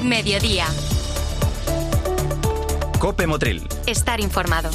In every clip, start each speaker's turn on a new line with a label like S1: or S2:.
S1: Mediodía.
S2: COPE Motril.
S1: Estar informado.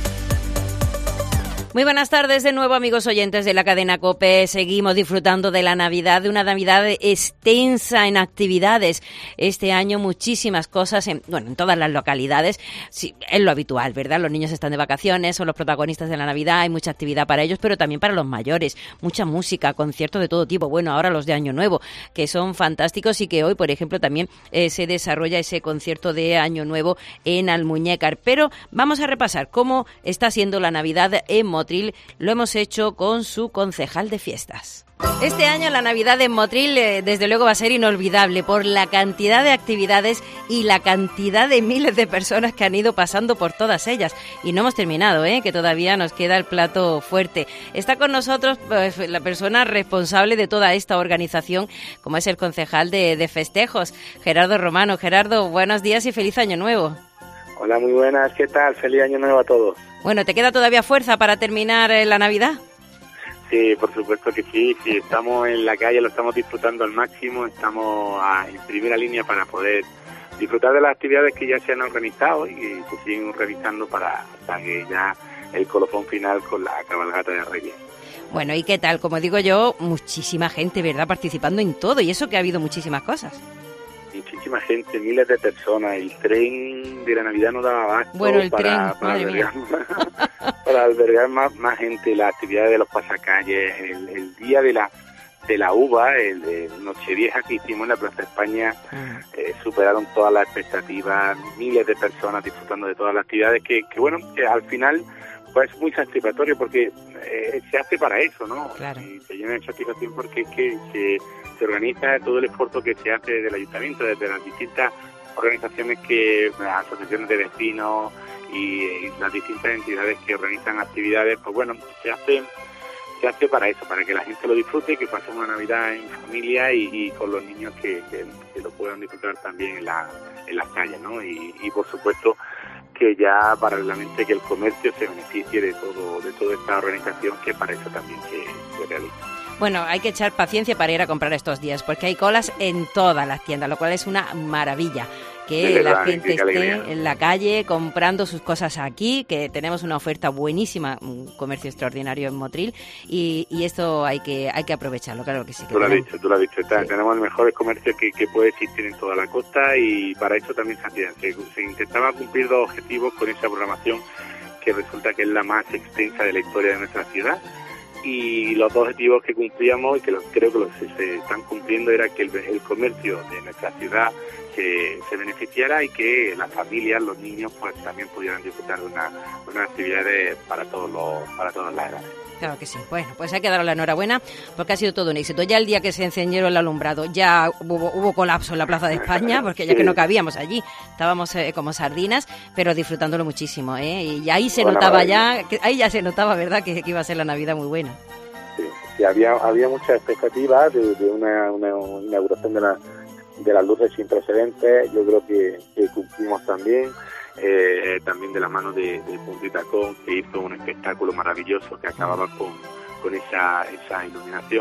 S3: Muy buenas tardes de nuevo, amigos oyentes de la cadena COPE. Seguimos disfrutando de la Navidad, de una Navidad extensa en actividades. Este año muchísimas cosas, en todas las localidades. Sí, es lo habitual, ¿verdad? Los niños están de vacaciones, son los protagonistas de la Navidad, hay mucha actividad para ellos, pero también para los mayores. Mucha música, conciertos de todo tipo. Bueno, ahora los de Año Nuevo, que son fantásticos y que hoy, por ejemplo, también se desarrolla ese concierto de Año Nuevo en Almuñécar. Pero vamos a repasar cómo está siendo la Navidad en Motril. Lo hemos hecho con su concejal de fiestas. Este año la Navidad en Motril desde luego va a ser inolvidable por la cantidad de actividades y la cantidad de miles de personas que han ido pasando por todas ellas. Y no hemos terminado, que todavía nos queda el plato fuerte. Está con nosotros pues, la persona responsable de toda esta organización, como es el concejal de festejos, Gerardo Romano. Gerardo, buenos días y feliz Año Nuevo.
S4: Hola, muy buenas, ¿qué tal? Feliz Año Nuevo a todos.
S3: Bueno, ¿te queda todavía fuerza para terminar la Navidad?
S4: Sí, por supuesto que sí, estamos en la calle, lo estamos disfrutando al máximo, estamos en primera línea para poder disfrutar de las actividades que ya se han organizado y que se siguen realizando para que ya el colofón final con la cabalgata de Reyes.
S3: Bueno, ¿y qué tal? Como digo yo, muchísima gente, ¿verdad?, participando en todo, y eso que ha habido muchísimas cosas.
S4: Muchísima gente, miles de personas. El tren de la Navidad no daba abasto para albergar más gente. Las actividades de los pasacalles, el día de la uva, el de Nochevieja que hicimos en la Plaza de España, superaron todas las expectativas, miles de personas disfrutando de todas las actividades que al final pues es muy satisfactorio porque se hace para eso, ¿no?
S3: Claro.
S4: Y se llena de satisfacción porque es que se organiza todo el esfuerzo que se hace desde el ayuntamiento, desde las distintas organizaciones las asociaciones de vecinos y las distintas entidades que organizan actividades, pues bueno, se hace para eso, para que la gente lo disfrute, que pasemos una Navidad en familia y con los niños que lo puedan disfrutar también en las calles, ¿no? Y por supuesto que ya paralelamente que el comercio se beneficie de toda esta organización, que para eso también se realiza.
S3: Bueno, hay que echar paciencia para ir a comprar estos días, porque hay colas en todas las tiendas, lo cual es una maravilla. Que la gente esté en la calle comprando sus cosas aquí, que tenemos una oferta buenísima, un comercio extraordinario en Motril, y esto hay que aprovecharlo, claro que sí.
S4: Tú lo has dicho. Sí. Tenemos el mejor comercio que puede existir en toda la costa y para eso también se intentaba cumplir dos objetivos con esa programación que resulta que es la más extensa de la historia de nuestra ciudad. Y los dos objetivos que cumplíamos y que creo que se están cumpliendo era que el comercio de nuestra ciudad se beneficiara y que las familias, los niños, pues también pudieran disfrutar de unas actividades para todas las edades.
S3: Claro que sí. Bueno, pues hay que darle la enhorabuena porque ha sido todo un éxito. Ya el día que se encendió el alumbrado ya hubo colapso en la Plaza de España porque ya que no cabíamos allí, estábamos como sardinas, pero disfrutándolo muchísimo, y ahí se notaba ahí ya se notaba, ¿verdad?, que iba a ser la Navidad muy buena.
S4: Sí, había muchas expectativas de una inauguración de las luces sin precedentes. Yo creo que cumplimos también. También de la mano de Punto y Tacón, que hizo un espectáculo maravilloso que acababa con esa iluminación.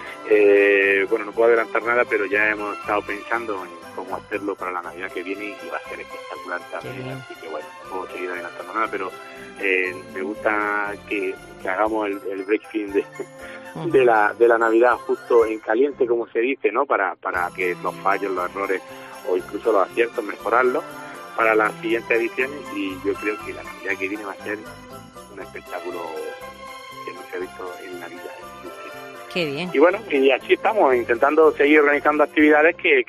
S4: No puedo adelantar nada, pero ya hemos estado pensando en cómo hacerlo para la Navidad que viene y va a ser espectacular también. Así que bueno, no puedo seguir adelantando nada, pero me gusta que hagamos el break-fin de la Navidad justo en caliente, como se dice, ¿no? Para que los fallos, los errores o incluso los aciertos mejorarlos para las siguientes ediciones, y yo creo que la Navidad que viene va a ser un espectáculo que no se ha visto en la vida.
S3: Qué bien.
S4: Y bueno, y así estamos intentando seguir organizando actividades que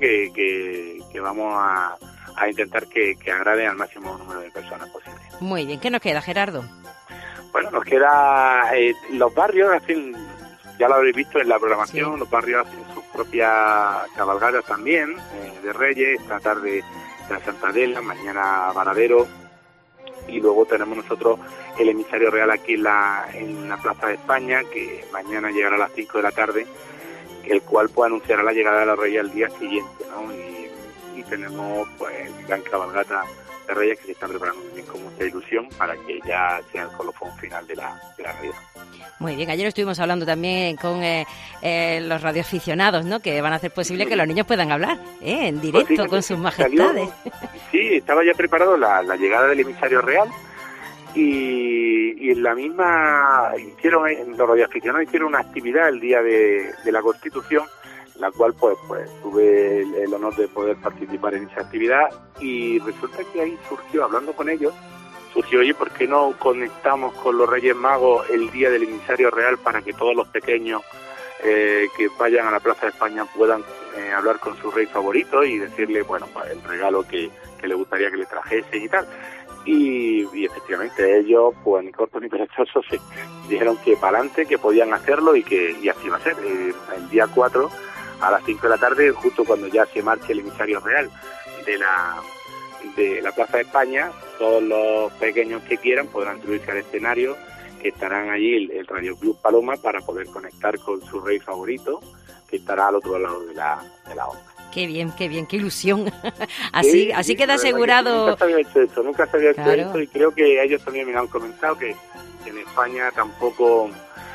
S4: vamos a intentar que agrade al máximo número de personas posible.
S3: Muy bien. ¿Qué nos queda, Gerardo?
S4: Bueno, nos queda los barrios hacen, ya lo habréis visto en la programación, sí. Los barrios hacen sus propias cabalgatas también de Reyes. Esta tarde la Santa Adela, mañana Varadero, y luego tenemos nosotros el emisario real aquí en la Plaza de España, que mañana llegará a las 5 de la tarde, el cual pues anunciará la llegada de la Reyes al día siguiente, ¿no? Y tenemos pues gran cabalgata Reyes, que se está preparando también con mucha ilusión para que ya sea el colofón final de la Navidad.
S3: Muy bien, ayer estuvimos hablando también con los radioaficionados, ¿no?, que van a hacer posible que los niños puedan hablar en directo, pues con sus majestades.
S4: Sí, estaba ya preparado la llegada del emisario real, y en la misma los radioaficionados hicieron una actividad el día de la Constitución, la cual pues tuve el honor de poder participar en esa actividad, y resulta que ahí surgió, hablando con ellos, oye, ¿por qué no conectamos con los Reyes Magos el día del emisario real para que todos los pequeños que vayan a la Plaza de España puedan hablar con su rey favorito y decirle, bueno, pues el regalo que le gustaría que le trajese y tal? Y efectivamente ellos, pues ni cortos ni perezosos, dijeron que para adelante, que podían hacerlo y así va a ser. El día 4 a las 5 de la tarde, justo cuando ya se marche el emisario real de la Plaza de España, todos los pequeños que quieran podrán subirse al escenario, que estarán allí el Radio Club Paloma para poder conectar con su rey favorito, que estará al otro lado de la onda. Qué
S3: bien, qué ilusión. así queda asegurado.
S4: Nunca se había hecho eso, y creo que ellos también me han comentado que en España tampoco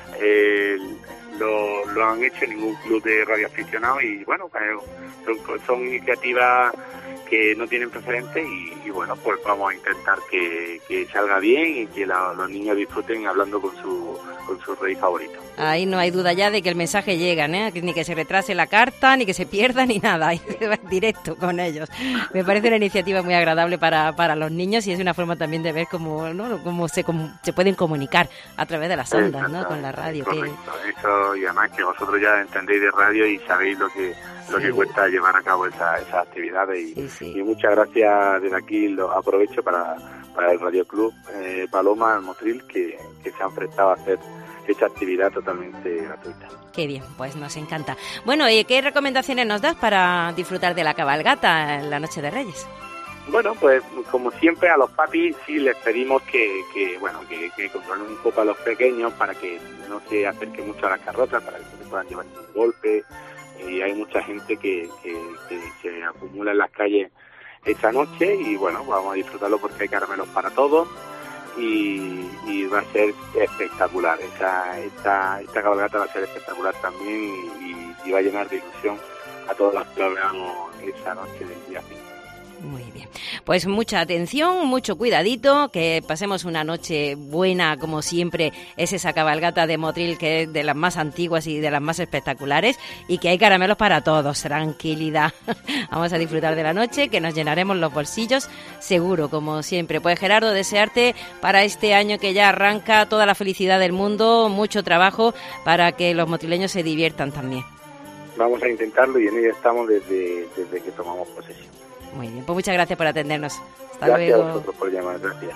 S4: lo han hecho ningún club de radioaficionados, y bueno, son iniciativas que no tienen precedentes, y bueno, pues vamos a intentar que salga bien y que los niños disfruten hablando con su rey favorito.
S3: Ahí no hay duda ya de que el mensaje llega, ¿eh? Ni que se retrase la carta, ni que se pierda, ni nada, ahí va directo con ellos. Me parece una iniciativa muy agradable para los niños, y es una forma también de ver cómo se pueden comunicar a través de las ondas, ¿no?, con la radio.
S4: Correcto, eso, y además que vosotros ya entendéis de radio y sabéis lo que cuesta llevar a cabo esas actividades, y muchas gracias desde aquí, lo aprovecho para el Radio Club Paloma Motril, que se han prestado a hacer esta actividad totalmente gratuita.
S3: Qué bien, pues nos encanta. Bueno, ¿y qué recomendaciones nos das para disfrutar de la cabalgata en la Noche de Reyes?
S4: Bueno, pues como siempre a los papis sí les pedimos que controlen un poco a los pequeños para que no se acerquen mucho a las carrozas, para que no se puedan llevar ningún golpe. Y hay mucha gente que se acumula en las calles esta noche, y bueno, vamos a disfrutarlo porque hay caramelos para todos, y va a ser espectacular. Esta cabalgata va a ser espectacular también, y va a llenar de ilusión a todos los que lo veamos esa noche del día 5.
S3: Muy bien, pues mucha atención, mucho cuidadito, que pasemos una noche buena, como siempre es esa cabalgata de Motril, que es de las más antiguas y de las más espectaculares, y que hay caramelos para todos. Tranquilidad, vamos a disfrutar de la noche, que nos llenaremos los bolsillos seguro, como siempre. Pues Gerardo, desearte para este año que ya arranca toda la felicidad del mundo, mucho trabajo para que los motrileños se diviertan también.
S4: Vamos a intentarlo, y en ello estamos desde que tomamos posesión.
S3: Muy bien, pues muchas gracias por atendernos. Hasta
S4: luego. Gracias a
S3: vosotros
S4: por llamar, gracias.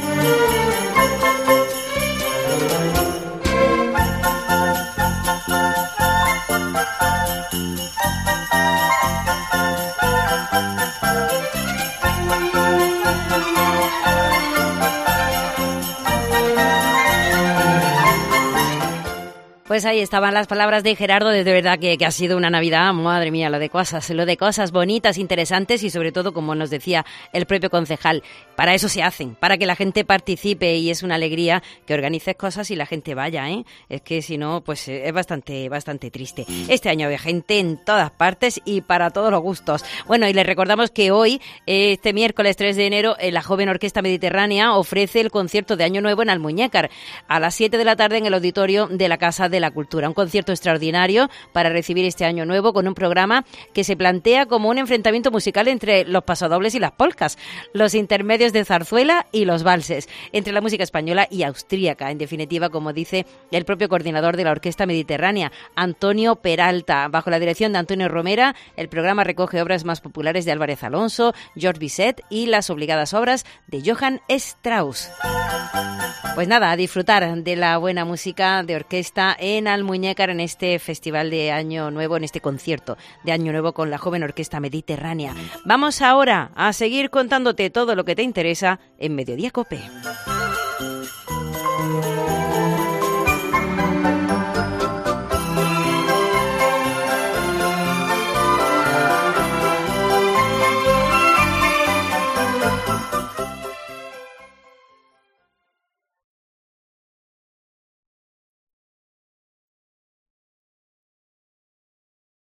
S3: Pues ahí estaban las palabras de Gerardo. De verdad que ha sido una Navidad, madre mía, lo de cosas bonitas, interesantes, y sobre todo, como nos decía el propio concejal, para eso se hacen, para que la gente participe, y es una alegría que organices cosas y la gente vaya, ¿eh? Es que si no, pues es bastante triste. Este año había gente en todas partes y para todos los gustos. Bueno, y les recordamos que hoy, este miércoles 3 de enero, la Joven Orquesta Mediterránea ofrece el concierto de Año Nuevo en Almuñécar a las 7 de la tarde en el auditorio de la Casa de la Cultura. Un concierto extraordinario para recibir este Año Nuevo, con un programa que se plantea como un enfrentamiento musical entre los pasodobles y las polcas, los intermedios de zarzuela y los valses, entre la música española y austríaca. En definitiva, como dice el propio coordinador de la Orquesta Mediterránea, Antonio Peralta. Bajo la dirección de Antonio Romera, el programa recoge obras más populares de Álvarez Alonso, George Bizet y las obligadas obras de Johann Strauss. Pues nada, a disfrutar de la buena música de orquesta en Almuñécar, en este festival de Año Nuevo, en este concierto de Año Nuevo con la Joven Orquesta Mediterránea. Vamos ahora a seguir contándote todo lo que te interesa en Mediodía COPE.